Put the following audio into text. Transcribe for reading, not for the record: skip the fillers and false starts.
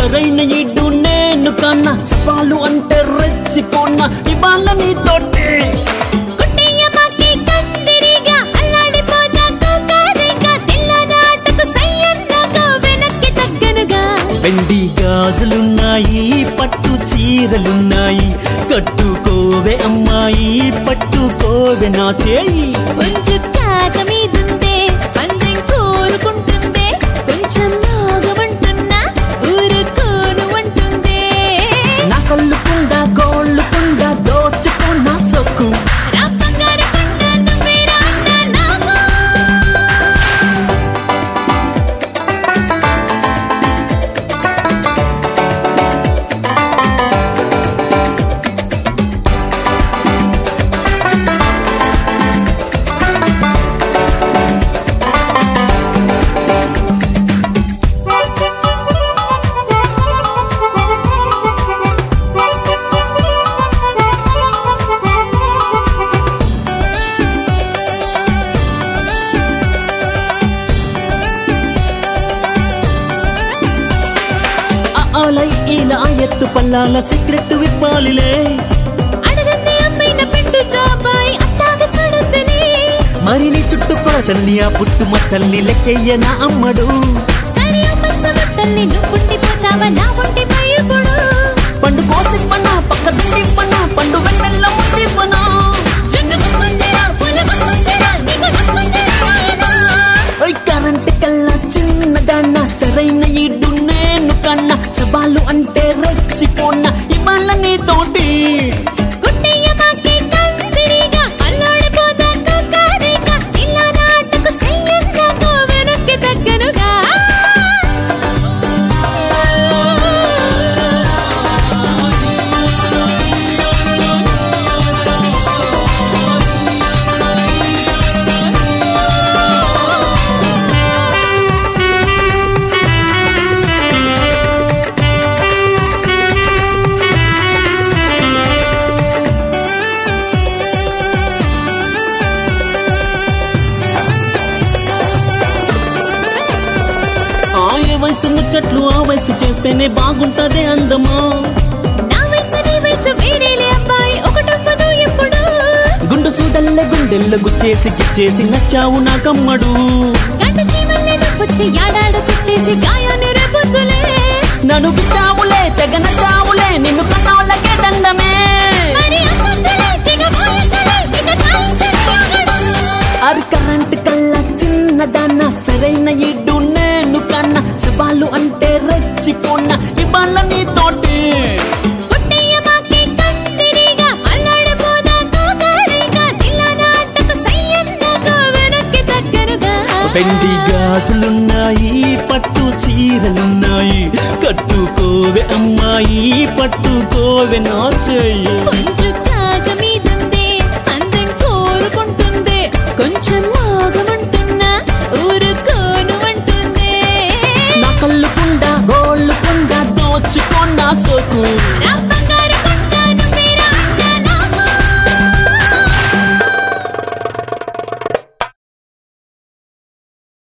సరైన ఈడు నేను కన్నా సవాలు అంటే రెచ్చిపోన్నా ఇవాళ నీతోటి వెండి గాజులున్నాయి పట్టు చీరలున్నాయి కట్టుకోవే అమ్మాయి పట్టుకోవే నా చేయి కొంచెం కాక మీదుందే పందెం కోరుకుంటుందే కొంచెం నాగమంటున్నా ఊరుకోను అంటుందే నా కళ్ళుకుండా గోళ్ళుకుండా దోచుకున్న సొక్కు ఇలా ఎత్తు పల్లాల సీక్రెట్ విప్పాలిలే అడగండి అమ్మైన పెట్టు జాబాయ్ అట్టాగ చూడొద్దని మరి నీ చుట్టుకొలతల్ని ఆ పుట్టు మచ్చల్ని లెక్కయ్య నా అమ్మడు సరే పచ్చబట్టల్ని నువ్వు ఉండిపోతావా నా ఒంటిపై ఇప్పుడు పండు కోసిప్పనా పక్క దుండిప్పనా పండు వెన్నెల్ల ముద్దిప్పనా కరెంట్ కల్లా చిన్నదాన్న సరైన ఈడు నేను కన్నా సవాలు అంటే రెచ్చిపోన్నా ఇవాళ నీతోటి వయసు ముచ్చట్లు ఆ వయసు చేస్తేనే బాగుంటదే అందమా నా వయసు నీ వయసు వేరేలే అబ్బాయి ఒకటొప్పదు ఎప్పుడు గుండు సూదల్లే గుండెల్లో గుచ్చేసి గిచ్చేసి నచ్చావు నాకమ్మడు గంట చీమల్లే నొప్పొచ్చి యాడాడు పెట్టేసి గాయాన్ని రేపొద్దులే నన్ను గిచ్చావులే తెగ నచ్చావులే నిన్ను కన్నాళ్ళకే దండమే అరి కరెంట్ కల్లా చిన్నదాన్న సరైన ఈడు నేను కన్నా సవాలు అంటే రెచ్చిపోన్నా ఇవాళ నీతోటి వెండి గాజులున్నాయి పట్టు చీరలున్నాయి కట్టుకోవే అమ్మాయి పట్టుకోవే నా చెయ్యి కొంచెం కాక మీదుందే అందం కోరుకుంటుందే కొంచెం నాగమంటున్నా ఊరుకోను అంటుందే నా కళ్ళుకుండా గోళ్ళుకుండా దోచుకున్న సోకు